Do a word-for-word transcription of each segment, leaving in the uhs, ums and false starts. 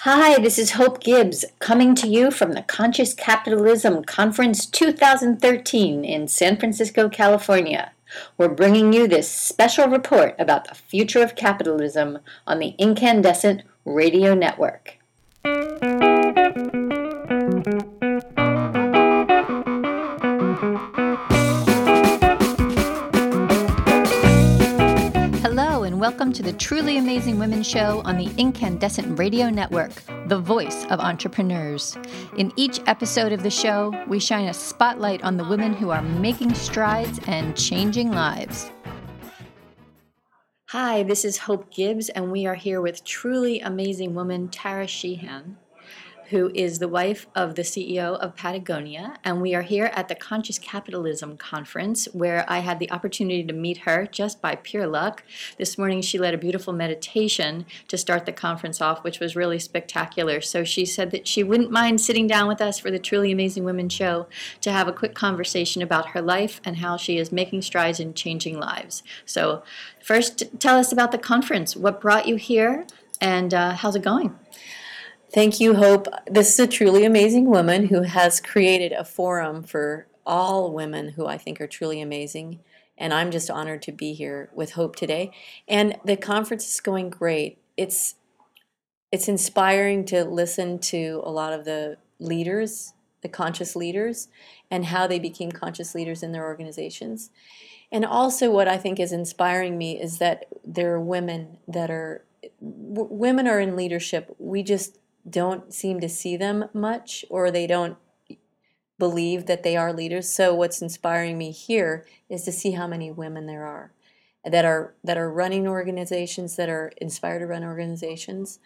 Hi, this is Hope Gibbs coming to you from the Conscious Capitalism Conference two thousand thirteen in San Francisco, California. We're bringing you this special report about the future of capitalism on the Incandescent Radio Network. Hello and welcome to the Truly Amazing Women Show on the Incandescent Radio Network, the voice of entrepreneurs. In each episode of the show, we shine a spotlight on the women who are making strides and changing lives. Hi, this is Hope Gibbs, and we are here with truly amazing woman Tara Sheehan, who is the wife of the C E O of Patagonia, and we are here at the Conscious Capitalism Conference, where I had the opportunity to meet her just by pure luck. This morning she led a beautiful meditation to start the conference off, which was really spectacular. So she said that she wouldn't mind sitting down with us for the Truly Amazing Women show to have a quick conversation about her life and how she is making strides in changing lives. So first, tell us about the conference. What brought you here, and uh, how's it going? Thank you, Hope. This is a truly amazing woman who has created a forum for all women who I think are truly amazing. And I'm just honored to be here with Hope today. And the conference is going great. It's it's inspiring to listen to a lot of the leaders, the conscious leaders, and how they became conscious leaders in their organizations. And also what I think is inspiring me is that there are women that are, w- women are in leadership. We just don't seem to see them much, or they don't believe that they are leaders. So what's inspiring me here is to see how many women there are that are that are running organizations, that are inspired to run organizations.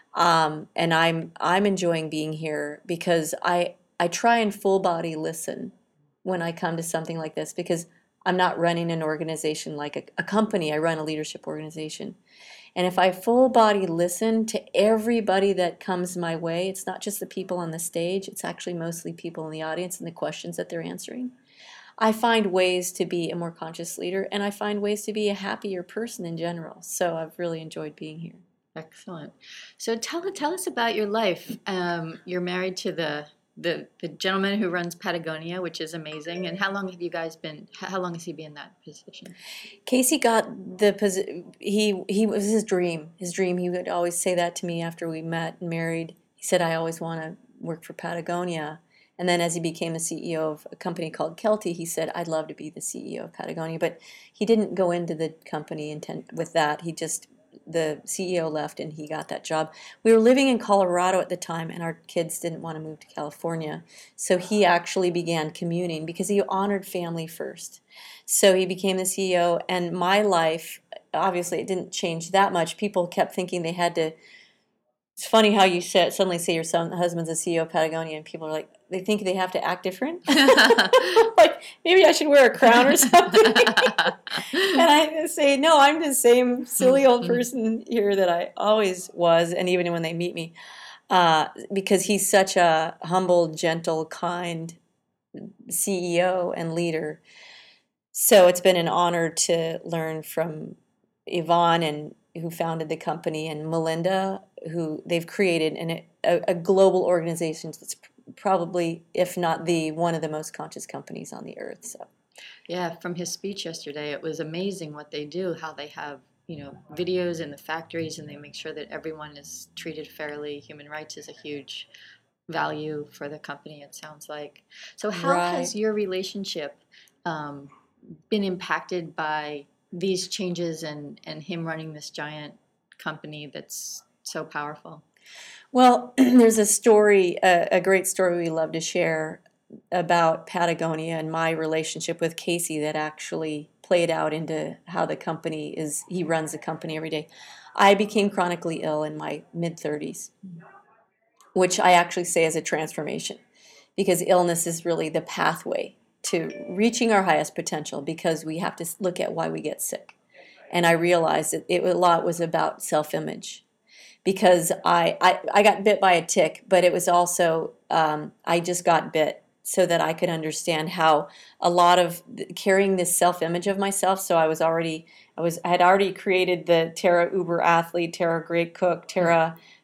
Um, and I'm I'm enjoying being here because I I try and full body listen when I come to something like this, because I'm not running an organization like a, a company. I run a leadership organization. And if I full body listen to everybody that comes my way, it's not just the people on the stage, it's actually mostly people in the audience and the questions that they're answering. I find ways to be a more conscious leader, and I find ways to be a happier person in general. So I've really enjoyed being here. Excellent. So tell tell us about your life. Um, you're married to the, the the gentleman who runs Patagonia, which is amazing. And how long have you guys been? How long has he been in that position? Casey got the position. He he was his dream. His dream. He would always say that to me after we met and married. He said, "I always want to work for Patagonia." And then as he became the C E O of a company called Kelty, he said, "I'd love to be the C E O of Patagonia." But he didn't go into the company intent with that. He just the C E O left and he got that job. We were living in Colorado at the time, and our kids didn't want to move to California. So he actually began commuting because he honored family first. So he became the C E O, and my life, obviously, it didn't change that much. People kept thinking they had to. It's funny how you said, suddenly say your son, husband's a C E O of Patagonia, and people are like, they think they have to act different. Like, maybe I should wear a crown or something. And I say, no, I'm the same silly old person here that I always was, and even when they meet me, uh, because he's such a humble, gentle, kind C E O and leader. So it's been an honor to learn from Yvonne, and who founded the company, and Melinda, who they've created an, a, a global organization that's probably, if not the, one of the most conscious companies on the earth. So, yeah, from his speech yesterday, it was amazing what they do, how they have, you know, videos in the factories, and they make sure that everyone is treated fairly. Human rights is a huge value for the company, it sounds like. So how right. has your relationship um, been impacted by these changes and, and him running this giant company that's so powerful? Well, there's a story, a, a great story we love to share about Patagonia and my relationship with Casey that actually played out into how the company is, he runs the company every day. I became chronically ill in my mid-thirties, which I actually say is a transformation, because illness is really the pathway to reaching our highest potential, because we have to look at why we get sick. And I realized that it, a lot was about self-image, because I, I, I got bit by a tick, but it was also, um, I just got bit so that I could understand how a lot of carrying this self-image of myself. So I was already, I was, I had already created the Tara Uber athlete, Tara great cook, Tara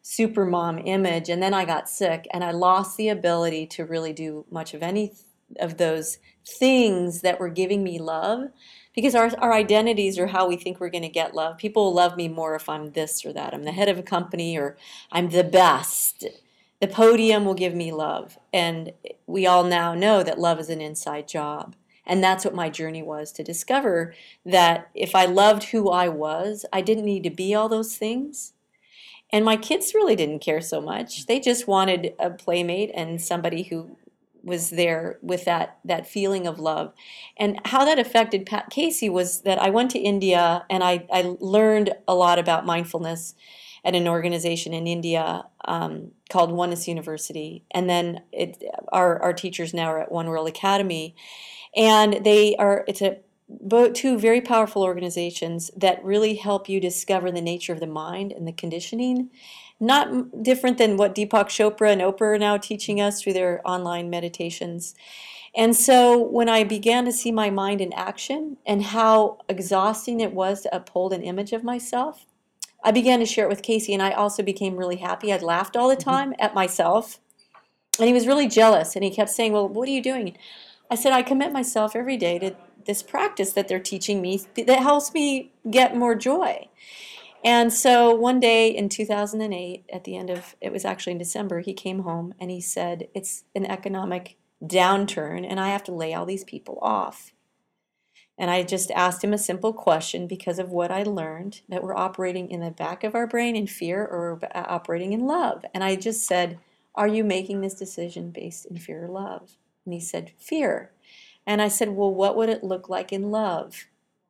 super mom image, and then I got sick and I lost the ability to really do much of any of those things that were giving me love, because our, our identities are how we think we're going to get love. People will love me more if I'm this or that. I'm the head of a company, or I'm the best. The podium will give me love. And we all now know that love is an inside job. And that's what my journey was, to discover that if I loved who I was, I didn't need to be all those things. And my kids really didn't care so much. They just wanted a playmate and somebody who was there with that that feeling of love. And how that affected Pat Casey was that I went to India and I, I learned a lot about mindfulness at an organization in India um, called Oneness University. And then it, our, our teachers now are at One World Academy. And they are, it's a both two very powerful organizations that really help you discover the nature of the mind and the conditioning. Not m- different than what Deepak Chopra and Oprah are now teaching us through their online meditations. And so when I began to see my mind in action and how exhausting it was to uphold an image of myself, I began to share it with Casey, and I also became really happy. I laughed all the time at myself, and he was really jealous, and he kept saying, well, what are you doing? I said, I commit myself every day to this practice that they're teaching me that helps me get more joy. And so one day in two thousand eight, at the end of, it was actually in December, he came home and he said, it's an economic downturn and I have to lay all these people off. And I just asked him a simple question because of what I learned, that we're operating in the back of our brain in fear or operating in love. And I just said, are you making this decision based in fear or love? And he said, fear. And I said, well, what would it look like in love?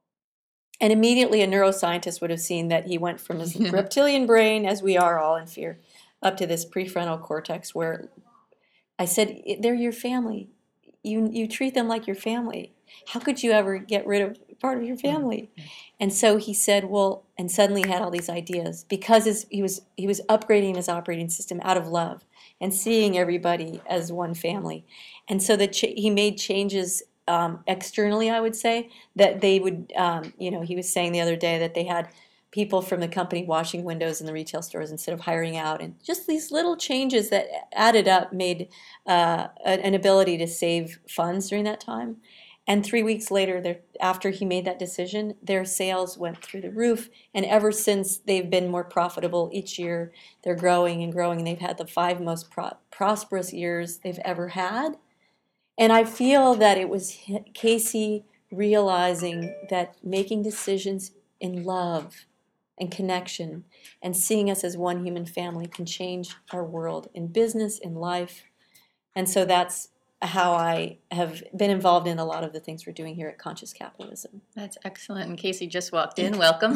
And immediately a neuroscientist would have seen that he went from his reptilian brain, as we are all in fear, up to this prefrontal cortex where I said, they're your family. You, you treat them like your family. How could you ever get rid of part of your family? And so he said, well, and suddenly he had all these ideas because his, he was he was upgrading his operating system out of love and seeing everybody as one family. And so that ch- he made changes um, externally, I would say, that they would, um, you know, he was saying the other day that they had people from the company washing windows in the retail stores instead of hiring out. And just these little changes that added up made uh, an ability to save funds during that time. And three weeks later, after he made that decision, their sales went through the roof. And ever since, they've been more profitable each year. They're growing and growing. And they've had the five most pro- prosperous years they've ever had. And I feel that it was Casey realizing that making decisions in love and connection and seeing us as one human family can change our world in business, in life. And so that's how I have been involved in a lot of the things we're doing here at Conscious Capitalism. That's excellent. And Casey just walked in. Welcome.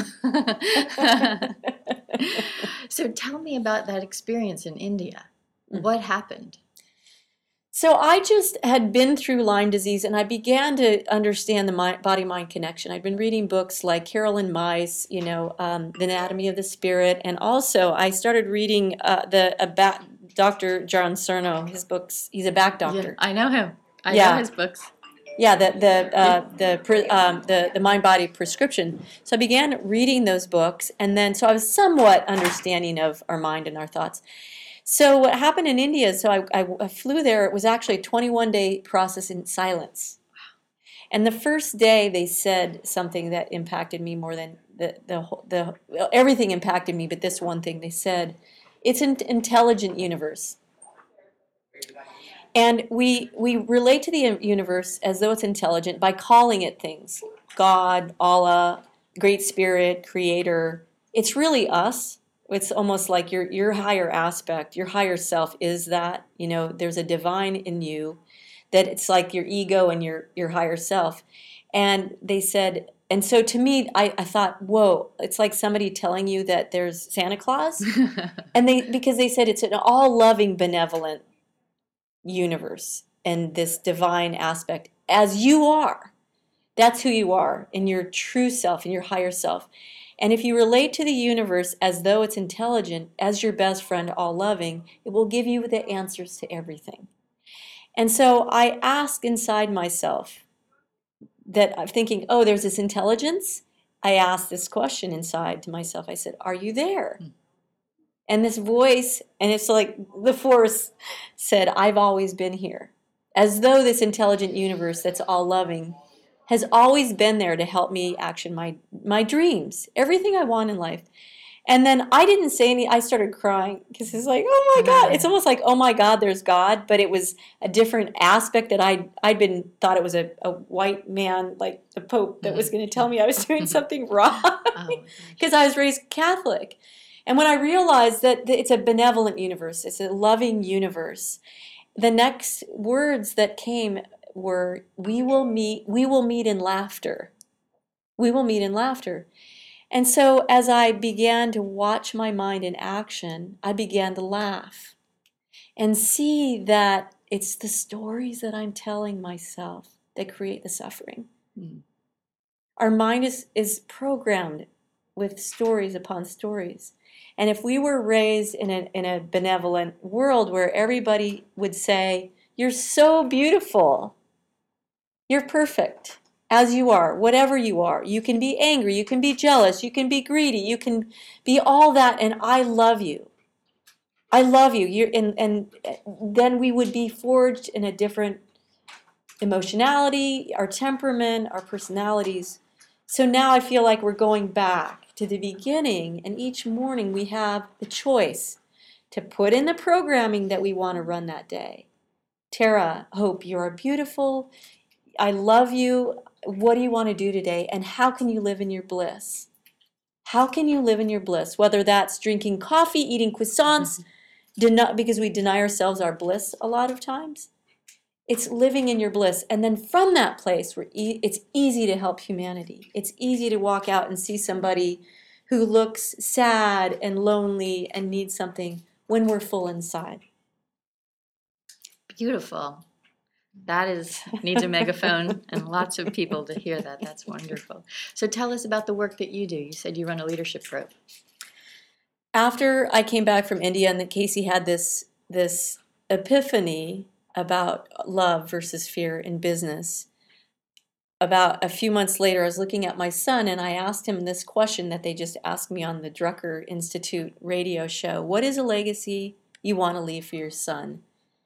So tell me about that experience in India. What happened? So I just had been through Lyme disease, and I began to understand the body-mind connection. I'd been reading books like Carolyn Myss, you know, um, The Anatomy of the Spirit, and also I started reading uh, the about Doctor John Cerno, his books. He's a back doctor. Yeah, I know him. I yeah. know his books. Yeah, the the uh, the um, the the mind body prescription. So I began reading those books, and then so I was somewhat understanding of our mind and our thoughts. So what happened in India, so I, I, I flew there, it was actually a twenty-one day process in silence. And the first day they said something that impacted me more than the, the, the well, everything impacted me, but this one thing they said, it's an intelligent universe. And we, we relate to the universe as though it's intelligent by calling it things. God, Allah, Great Spirit, Creator. It's really us. It's almost like your your higher aspect, your higher self is that, you know, there's a divine in you, that it's like your ego and your, your higher self. And they said, and so to me, I, I thought, whoa, it's like somebody telling you that there's Santa Claus. And they, because they said it's an all-loving, benevolent universe and this divine aspect, as you are. That's who you are in your true self, in your higher self. And if you relate to the universe as though it's intelligent, as your best friend, all loving, it will give you the answers to everything. And so I ask inside myself that I'm thinking, oh, there's this intelligence. I asked this question inside to myself. I said, are you there? And this voice, and it's like the force said, I've always been here. As though this intelligent universe that's all loving has always been there to help me action my, my dreams, everything I want in life. And then I didn't say any, I started crying because it's like, oh my God. It's almost like, oh my God, there's God. But it was a different aspect that I'd, I'd been, thought it was a, a white man, like the Pope, that was going to tell me I was doing something wrong because I was raised Catholic. And when I realized that it's a benevolent universe, it's a loving universe, the next words that came were, we will meet, we will meet in laughter. We will meet in laughter. And so as I began to watch my mind in action, I began to laugh and see that it's the stories that I'm telling myself that create the suffering. Mm. Our mind is, is programmed with stories upon stories. And if we were raised in a, in a benevolent world where everybody would say, you're so beautiful, you're perfect as you are, whatever you are. You can be angry, you can be jealous, you can be greedy, you can be all that, and I love you. I love you. You're, and, and then we would be forged in a different emotionality, our temperament, our personalities. So now I feel like we're going back to the beginning, and each morning we have the choice to put in the programming that we want to run that day. Tara, Hope, you are beautiful. I love you. What do you want to do today? And how can you live in your bliss? How can you live in your bliss? Whether that's drinking coffee, eating croissants, deny, because we deny ourselves our bliss a lot of times. It's living in your bliss. And then from that place, where e- it's easy to help humanity. It's easy to walk out and see somebody who looks sad and lonely and needs something when we're full inside. Beautiful. That is, needs a megaphone and lots of people to hear that. That's wonderful. So tell us about the work that you do. You said you run a leadership group. After I came back from India and that Casey had this, this epiphany about love versus fear in business, about a few months later, I was looking at my son and I asked him this question that they just asked me on the Drucker Institute radio show. What is a legacy you want to leave for your son?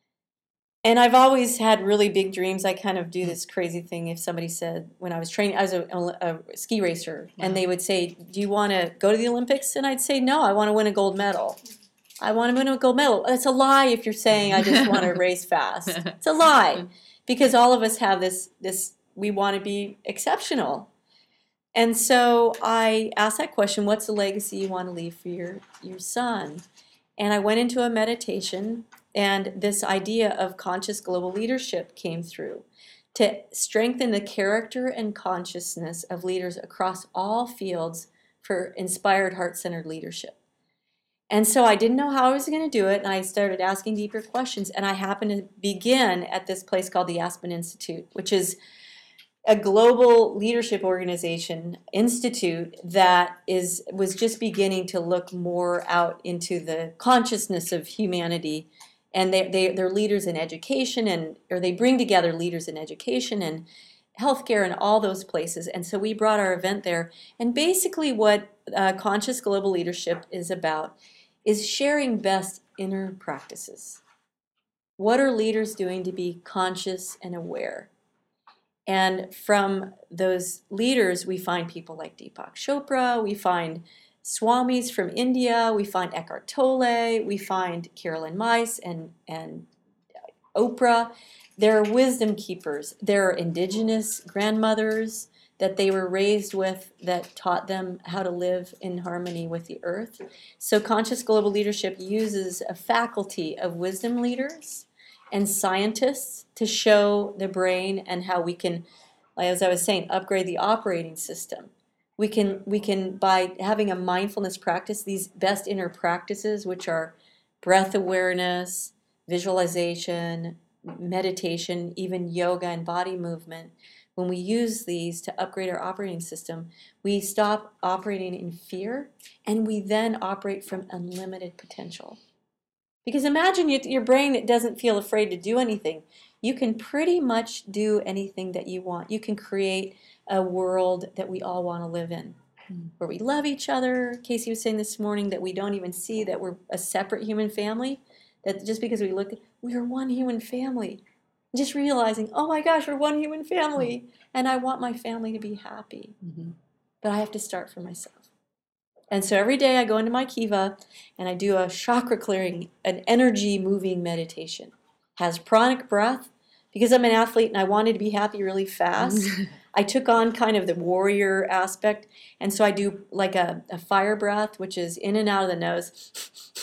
And I've always had really big dreams. I kind of do this crazy thing. If somebody said, when I was training, I was a, a, a ski racer, wow. And they would say, do you want to go to the Olympics? And I'd say, no, I want to win a gold medal. I want to win a gold medal. That's a lie if you're saying I just want to race fast. It's a lie. Because all of us have this, this we want to be exceptional. And so I asked that question, what's the legacy you want to leave for your, your son? And I went into a meditation, and this idea of conscious global leadership came through to strengthen the character and consciousness of leaders across all fields for inspired heart-centered leadership. And so I didn't know how I was going to do it, and I started asking deeper questions, and I happened to begin at this place called the Aspen Institute, which is a global leadership organization institute that is was just beginning to look more out into the consciousness of humanity. And they, they, they're leaders in education, and or they bring together leaders in education and healthcare and all those places. And so we brought our event there. And basically what uh, Conscious Global Leadership is about is sharing best inner practices. What are leaders doing to be conscious and aware? And from those leaders, we find people like Deepak Chopra, we find Swamis from India, we find Eckhart Tolle, we find Carolyn Myss and, and Oprah. There are wisdom keepers. There are indigenous grandmothers that they were raised with that taught them how to live in harmony with the earth. So Conscious Global Leadership uses a faculty of wisdom leaders and scientists to show the brain and how we can, as I was saying, upgrade the operating system. We can, we can by having a mindfulness practice, these best inner practices, which are breath awareness, visualization, meditation, even yoga and body movement. When we use these to upgrade our operating system, we stop operating in fear, and we then operate from unlimited potential. Because imagine your brain that doesn't feel afraid to do anything. You can pretty much do anything that you want. You can create a world that we all want to live in. Mm. where we love each other. Casey was saying this morning that we don't even see that we're a separate human family, that just because we look, we are one human family. Just realizing, oh my gosh, we're one human family, and I want my family to be happy. Mm-hmm. But I have to start for myself. And so every day I go into my kiva and I do a chakra clearing, an energy moving meditation. Has pranic breath. Because I'm an athlete and I wanted to be happy really fast, I took on kind of the warrior aspect. And so I do like a, a fire breath, which is in and out of the nose.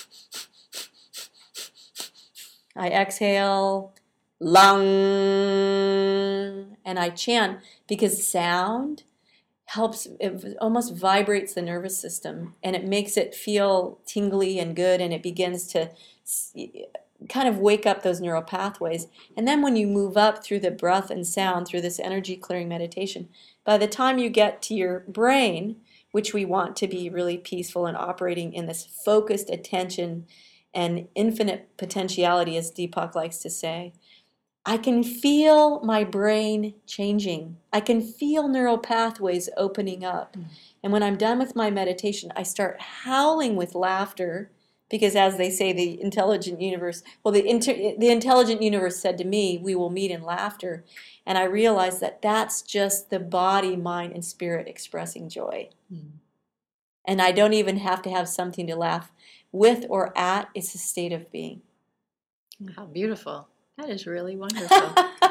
I exhale, lung, and I chant because sound helps, it almost vibrates the nervous system and it makes it feel tingly and good, and it begins to kind of wake up those neural pathways. And then when you move up through the breath and sound through this energy clearing meditation, by the time you get to your brain, which we want to be really peaceful and operating in this focused attention and infinite potentiality, as Deepak likes to say, I can feel my brain changing. I can feel neural pathways opening up. Mm. And when I'm done with my meditation, I start howling with laughter because, as they say, the intelligent universe, well, the, inter, the intelligent universe said to me, we will meet in laughter. And I realized that that's just the body, mind, and spirit expressing joy. Mm. And I don't even have to have something to laugh with or at. It's a state of being. How beautiful. That is really wonderful.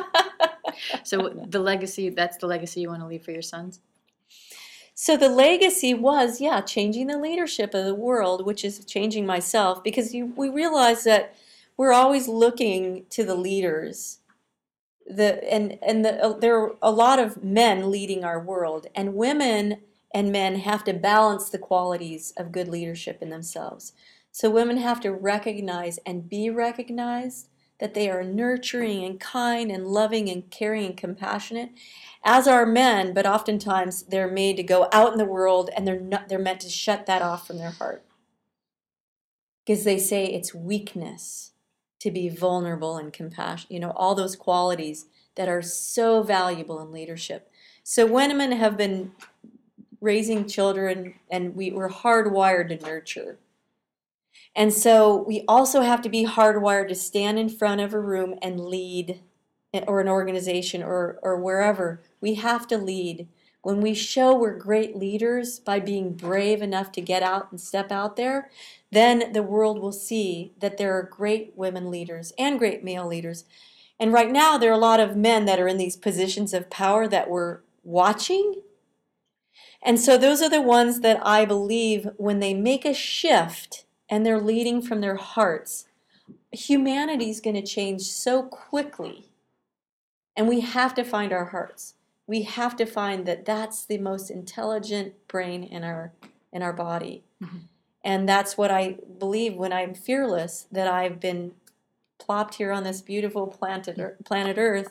So the legacy, that's the legacy you want to leave for your sons? So the legacy was, yeah, changing the leadership of the world, which is changing myself, because you, we realize that we're always looking to the leaders. The, and and the, uh, there are a lot of men leading our world, and women and men have to balance the qualities of good leadership in themselves. So women have to recognize and be recognized that they are nurturing and kind and loving and caring and compassionate, as are men, but oftentimes they're made to go out in the world and they're not, they're meant to shut that off from their heart. Because they say it's weakness to be vulnerable and compassionate, you know, all those qualities that are so valuable in leadership. So women have been raising children, and we were hardwired to nurture. And so we also have to be hardwired to stand in front of a room and lead, or an organization, or, or wherever. We have to lead. When we show we're great leaders by being brave enough to get out and step out there, then the world will see that there are great women leaders and great male leaders. And right now there are a lot of men that are in these positions of power that we're watching. And so those are the ones that I believe, when they make a shift and they're leading from their hearts, humanity is going to change so quickly. And we have to find our hearts. We have to find that that's the most intelligent brain in our in our body. Mm-hmm. And that's what I believe when I'm fearless, that I've been plopped here on this beautiful planet, planet Earth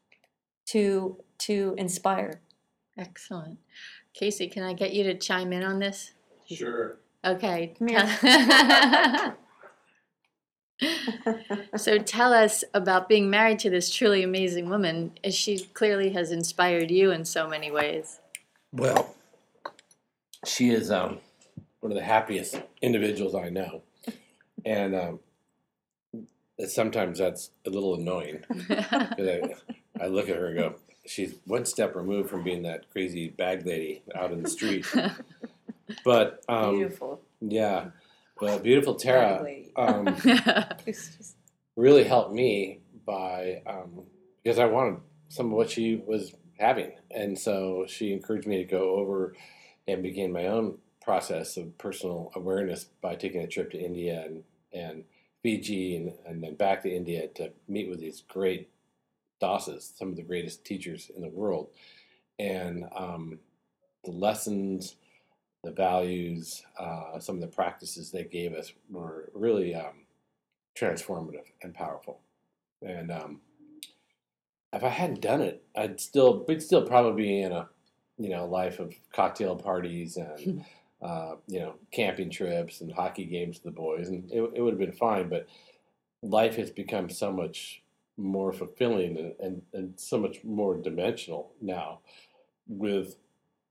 to to inspire. Excellent. Casey, can I get you to chime in on this? Sure. Okay. Come here. So tell us about being married to this truly amazing woman, as she clearly has inspired you in so many ways. Well, she is um, one of the happiest individuals I know. And um, sometimes that's a little annoying. I, I look at her and go, she's one step removed from being that crazy bag lady out in the street. But um, beautiful. Yeah. But beautiful Tara um, really helped me by, um, because I wanted some of what she was having. And so she encouraged me to go over and begin my own process of personal awareness by taking a trip to India and, and Fiji and, and then back to India to meet with these great dasas, some of the greatest teachers in the world. And um, the lessons, the values, uh, some of the practices they gave us were really um, transformative and powerful. And um, if I hadn't done it, I'd still, we'd still probably be in a, you know, life of cocktail parties and, uh, you know, camping trips and hockey games with the boys, and it, it would have been fine. But life has become so much more fulfilling and, and, and so much more dimensional now, with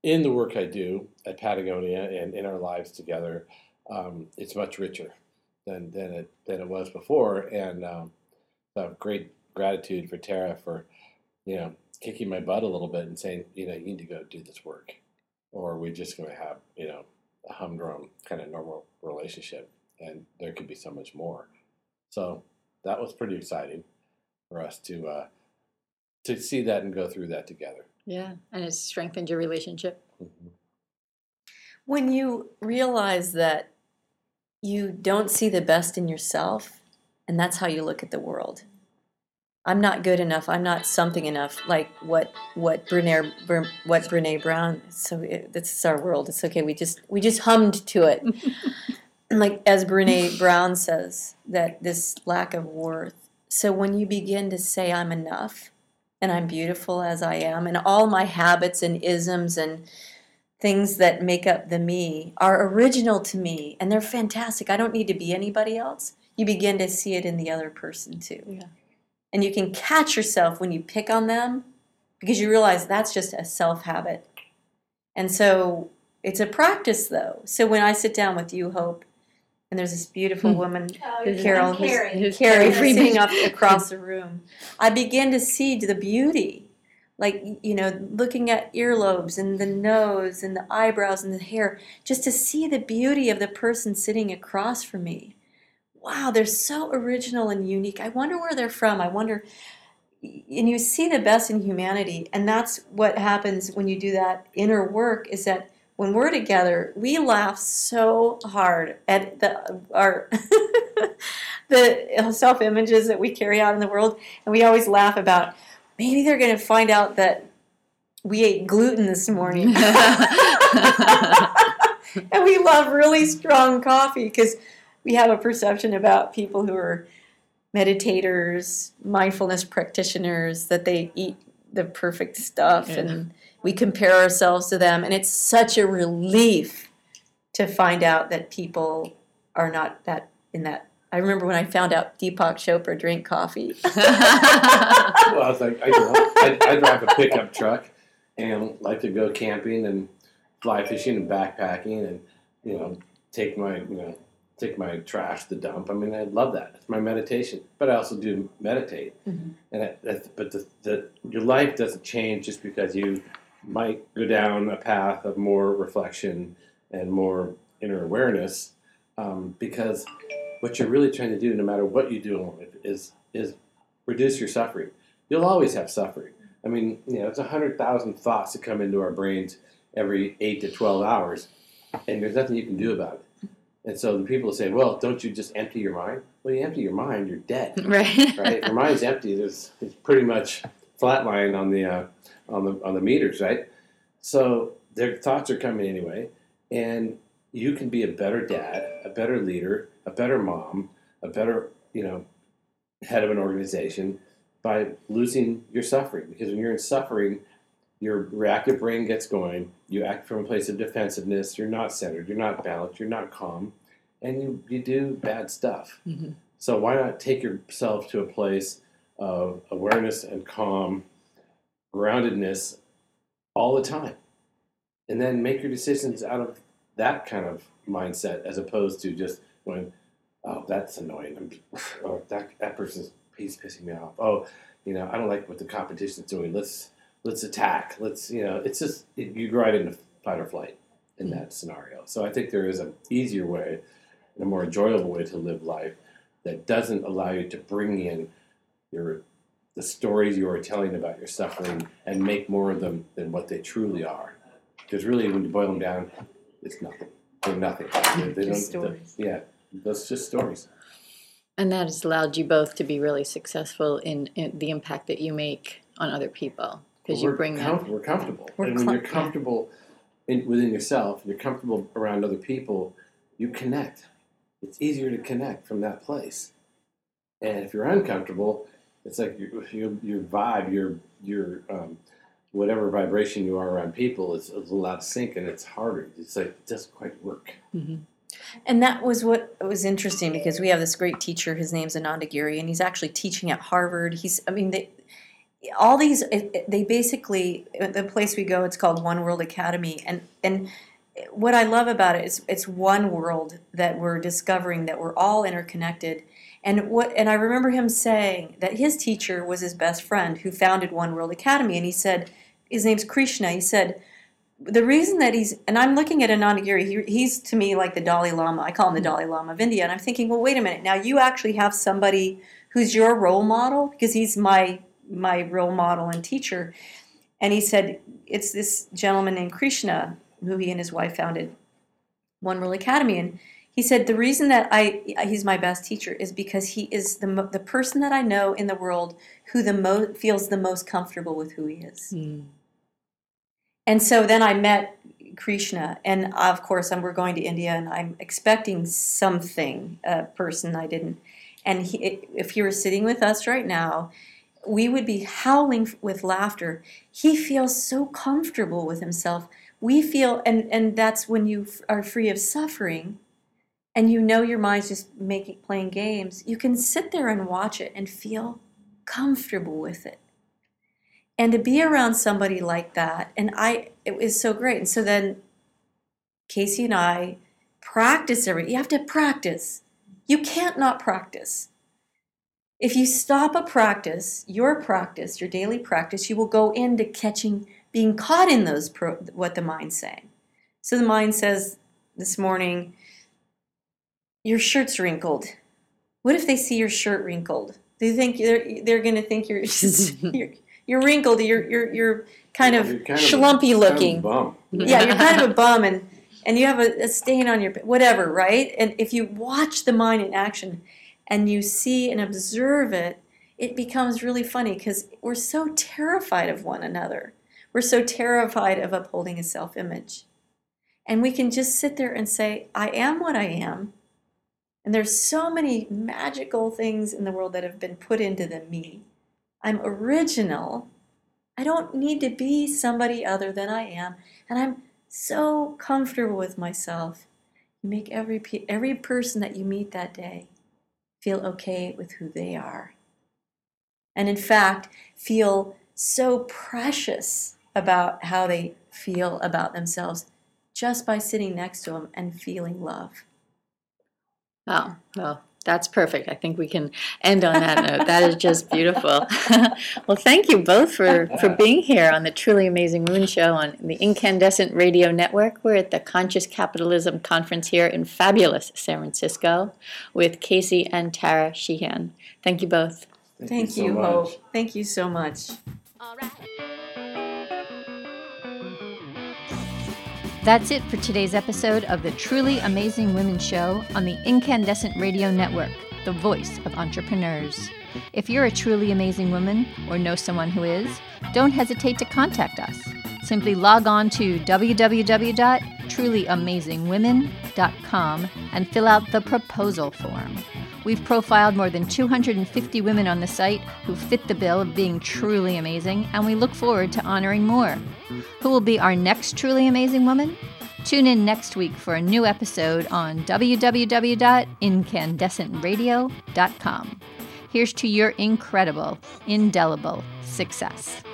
in the work I do at Patagonia and in our lives together, um, it's much richer than than it than it was before. And um, I have great gratitude for Tara for you know kicking my butt a little bit and saying, you know, you need to go do this work, or we're just going to have you know a humdrum kind of normal relationship, and there could be so much more. So that was pretty exciting for us to uh, to see that and go through that together. Yeah, and it's strengthened your relationship. Mm-hmm. When you realize that you don't see the best in yourself, and that's how you look at the world. I'm not good enough. I'm not something enough. Like what what Brene what Brene Brown. So it, this is our world. It's okay. We just we just hummed to it. And like as Brene Brown says, that this lack of worth. So when you begin to say I'm enough, and I'm beautiful as I am, and all my habits and isms and things that make up the me are original to me, and they're fantastic. I don't need to be anybody else. You begin to see it in the other person too. Yeah. And you can catch yourself when you pick on them because you realize that's just a self-habit. And so it's a practice, though. So when I sit down with you, Hope, and there's this beautiful Hmm. woman, Oh, Who's- Carol, I'm who's, Carrie. who's Carrie, Carrie who's sitting Freeman. up across the room, I begin to see the beauty. Like, you know, looking at earlobes and the nose and the eyebrows and the hair, just to see the beauty of the person sitting across from me. Wow, they're so original and unique. I wonder where they're from. I wonder, and you see the best in humanity, and that's what happens when you do that inner work, is that when we're together, we laugh so hard at the our the self-images that we carry out in the world, and we always laugh about, maybe they're going to find out that we ate gluten this morning. And we love really strong coffee because we have a perception about people who are meditators, mindfulness practitioners, that they eat the perfect stuff, Yeah. and we compare ourselves to them. And it's such a relief to find out that people are not that in that. I remember when I found out Deepak Chopra drank coffee. Well, I was like, I, you know, I, I drive a pickup truck and like to go camping and fly fishing and backpacking and you know take my you know take my trash to the dump. I mean, I love that. It's my meditation. But I also do meditate. Mm-hmm. And I, that's, but the, the your life doesn't change just because you might go down a path of more reflection and more inner awareness. Um, because what you're really trying to do, no matter what you do in life, is is reduce your suffering. You'll always have suffering. I mean, you know, it's a hundred thousand thoughts that come into our brains every eight to twelve hours, and there's nothing you can do about it. And so the people say, "Well, don't you just empty your mind?" Well, you empty your mind, you're dead, Right. right? If your mind's empty, there's it's pretty much flatline on the uh, on the on the meters, right? So their thoughts are coming anyway, and you can be a better dad, a better leader, a better mom, a better you know head of an organization by losing your suffering. Because when you're in suffering, your reactive brain gets going. You act from a place of defensiveness. You're not centered. You're not balanced. You're not calm. And you, you do bad stuff. Mm-hmm. So why not take yourself to a place of awareness and calm, groundedness all the time? And then make your decisions out of that kind of mindset as opposed to just going, oh, that's annoying. I'm, oh, that, that person's he's pissing me off. Oh, you know, I don't like what the competition's doing. Let's let's attack. Let's, you know, it's just, it, you go right into fight or flight in that scenario. So I think there is an easier way and a more enjoyable way to live life that doesn't allow you to bring in your the stories you are telling about your suffering and make more of them than what they truly are. Because really, when you boil them down, it's nothing. They're nothing. They, they Just don't, stories. Yeah, those just stories. And that has allowed you both to be really successful in, in the impact that you make on other people because Well, you we're bring com- that. We're comfortable. We're and when cl- you're comfortable in, within yourself, you're comfortable around other people, you connect. It's easier to connect from that place. And if you're uncomfortable, it's like your your, your vibe, your your um, whatever vibration you are around people is, is a little out of sync, and it's harder. It's like it doesn't quite work. Mm-hmm. And that was what was interesting because we have this great teacher. His name's Ananda Giri, and he's actually teaching at Harvard. He's, I mean, they, all these, it, it- they basically, the place we go, it's called One World Academy. And, and what I love about it is it's one world that we're discovering, that we're all interconnected. And what, and I remember him saying that his teacher was his best friend who founded One World Academy. And he said, his name's Krishna. He said, the reason that he's, and I'm looking at Anandagiri, he, he's to me like the Dalai Lama. I call him the Dalai Lama of India. And I'm thinking, well, wait a minute. Now you actually have somebody who's your role model, because he's my my role model and teacher. And he said, it's this gentleman named Krishna, who he and his wife founded One World Academy. And he said, the reason that I he's my best teacher is because he is the mo- the person that I know in the world who the mo- feels the most comfortable with who he is. Mm. And so then I met Krishna, and of course, I'm, we're going to India, and I'm expecting something, a person I didn't. And he, if he were sitting with us right now, we would be howling with laughter. He feels so comfortable with himself. We feel, and, and that's when you are free of suffering, and you know your mind's just making playing games. You can sit there and watch it and feel comfortable with it. And to be around somebody like that, and I, it was so great. And so then Casey and I practice every, you have to practice. You can't not practice. If you stop a practice, your practice, your daily practice, you will go into catching, being caught in those, pro, what the mind's saying. So the mind says this morning, your shirt's wrinkled. What if they see your shirt wrinkled? Do you think they're, they're going to think you're, you're You're wrinkled. You're you're you're kind of You're kind schlumpy of a, looking. Kind of a bum. Yeah, you're kind of a bum, and and you have a, a stain on your whatever, right? And if you watch the mind in action, and you see and observe it, it becomes really funny because we're so terrified of one another. We're so terrified of upholding a self-image, and we can just sit there and say, "I am what I am." And there's so many magical things in the world that have been put into the me. I'm original. I don't need to be somebody other than I am. And I'm so comfortable with myself. You make every every person that you meet that day feel okay with who they are. And in fact, feel so precious about how they feel about themselves just by sitting next to them and feeling love. Oh, well, that's perfect. I think we can end on that note. That is just beautiful. Well, thank you both for, for being here on the Truly Amazing Women Show on the Incandescent Radio Network. We're at the Conscious Capitalism Conference here in fabulous San Francisco with Casey and Tara Sheehan. Thank you both. Thank, Thank you you, so Hope. much. Thank you so much. All right. That's it for today's episode of the Truly Amazing Women Show on the Incandescent Radio Network, the voice of entrepreneurs. If you're a truly amazing woman or know someone who is, don't hesitate to contact us. Simply log on to w w w dot truly amazing women dot com and fill out the proposal form. We've profiled more than two hundred fifty women on the site who fit the bill of being truly amazing, and we look forward to honoring more. Who will be our next truly amazing woman? Tune in next week for a new episode on w w w dot incandescent radio dot com. Here's to your incredible, indelible success.